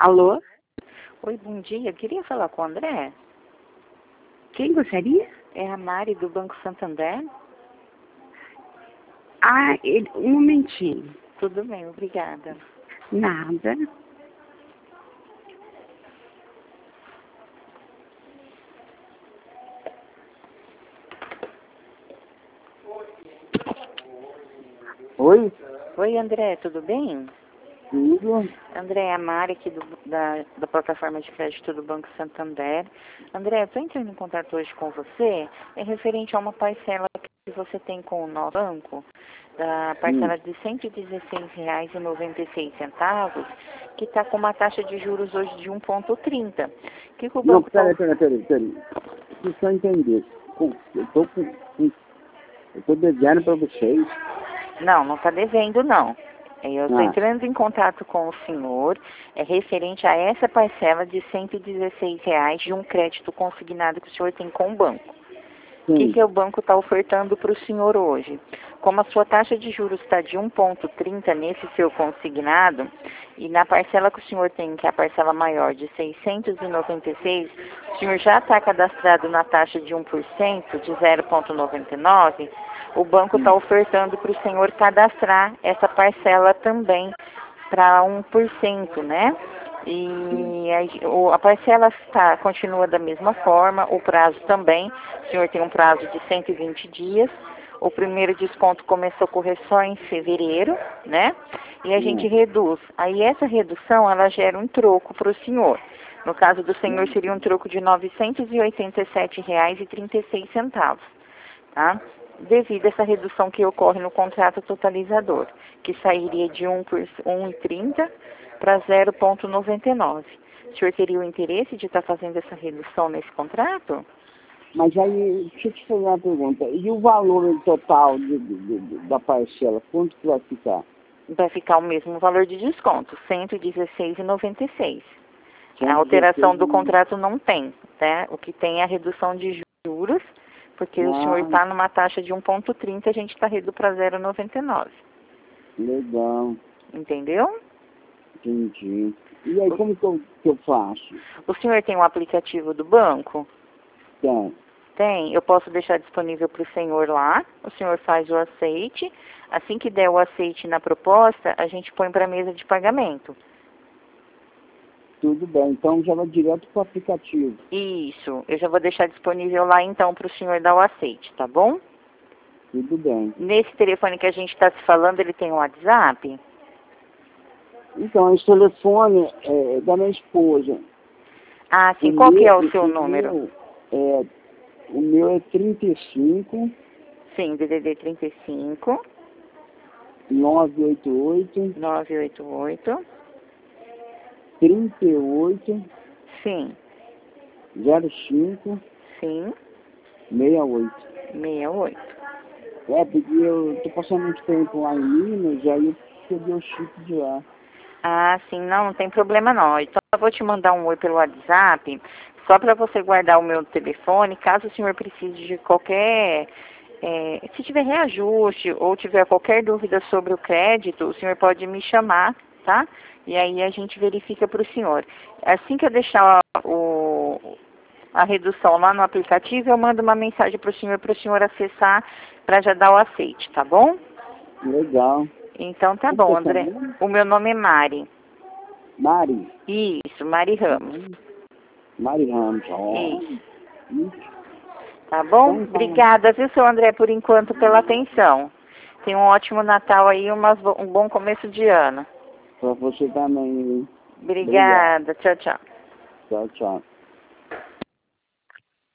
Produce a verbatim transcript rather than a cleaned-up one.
Alô? Oi, bom dia. Eu queria falar com o André. Quem gostaria? É a Mari, do Banco Santander. Ah, ele, um momentinho. Tudo bem, obrigada. Nada. Oi? Oi, André, tudo bem? Tudo? André, é a Mari aqui do, da, da plataforma de crédito do Banco Santander. André, eu estou entrando em contato hoje com você, é referente a uma parcela que você tem com o nosso banco, da parcela Hum. de cento e dezesseis reais e noventa e seis centavos, que está com uma taxa de juros hoje de um vírgula trinta. O que, que o Não, banco está... peraí, peraí, peraí, peraí. Deixa eu só entender. Com- Eu tô com... com- Eu tô devendo pra vocês. Não, não está devendo, não. Eu estou Ah, entrando em contato com o senhor, é referente a essa parcela de cento e dezesseis reais de um crédito consignado que o senhor tem com o banco. O que, sim. que o banco está ofertando para o senhor hoje? Como a sua taxa de juros está de um vírgula trinta nesse seu consignado, e na parcela que o senhor tem, que é a parcela maior de seiscentos e noventa e seis, o senhor já está cadastrado na taxa de um por cento, de zero vírgula noventa e nove, o banco está Hum. ofertando para o senhor cadastrar essa parcela também para um por cento, né? Sim. E a, o- a parcela está, continua da mesma forma, o prazo também. O senhor tem um prazo de cento e vinte dias. O primeiro desconto começou a ocorrer só em fevereiro, né? E a gente Hum. reduz. Aí essa redução, ela gera um troco para o senhor. No caso do senhor, seria um troco de novecentos e oitenta e sete reais e trinta e seis centavos, tá? Devido a essa redução que ocorre no contrato totalizador, que sairia de um por um vírgula trinta para zero vírgula noventa e nove. O senhor teria o interesse de estar fazendo essa redução nesse contrato? Mas aí, deixa eu te fazer uma pergunta. E o valor total de, de- de- da parcela, quanto que vai ficar? Vai ficar o mesmo valor de desconto, cento e dezesseis reais e noventa e seis centavos. A cento e alteração dezesseis do mil. contrato não tem, né? O que tem é a redução de juros, porque o senhor Ah, está numa taxa de um vírgula trinta, a gente está reduzindo para zero vírgula noventa e nove. legal. Entendeu? Entendi. E aí, como que eu, que eu faço? O senhor tem um aplicativo do banco? Então, Tem. Eu posso deixar disponível para o senhor lá. O senhor faz o aceite. Assim que der o aceite na proposta, a gente põe para a mesa de pagamento. tudo bem. Então, já vai direto para o aplicativo. Isso. Eu já vou deixar disponível lá então para o senhor dar o aceite, tá bom? Tudo bem. Nesse telefone que a gente está se falando, ele tem um WhatsApp? Então, esse telefone é da minha esposa. Ah, O sim. Qual que meu, é o seu o número? meu é, o meu é trinta e cinco, Sim, D D D trinta e cinco, nove oito oito, nove oito oito. trinta e oito, Sim, zero cinco, sim, sessenta e oito. sessenta e oito. É, porque eu tô passando muito tempo lá em Minas, aí eu peguei o chip de lá. Ah, sim, não, não tem problema não. Então eu vou te mandar um oi pelo WhatsApp, só para você guardar o meu telefone, caso o senhor precise de qualquer, é, se tiver reajuste ou tiver qualquer dúvida sobre o crédito, o senhor pode me chamar, tá? E aí a gente verifica para o senhor. Assim que eu deixar o, a redução lá no aplicativo, eu mando uma mensagem para o senhor, para o senhor acessar, para já dar o aceite, tá bom? Legal. Então tá Como que bom, é seu André. nome? O meu nome é Mari. Mari. Isso, Mari Ramos. Hum, Mari Ramos. Ó. Isso. Isso. Tá bom? Então, tá. Obrigada, viu, seu André, por enquanto, pela atenção. Tenha um ótimo Natal aí e umas bo- um bom começo de ano. Pra você também. Obrigado. Obrigada. Tchau, tchau. Tchau, tchau.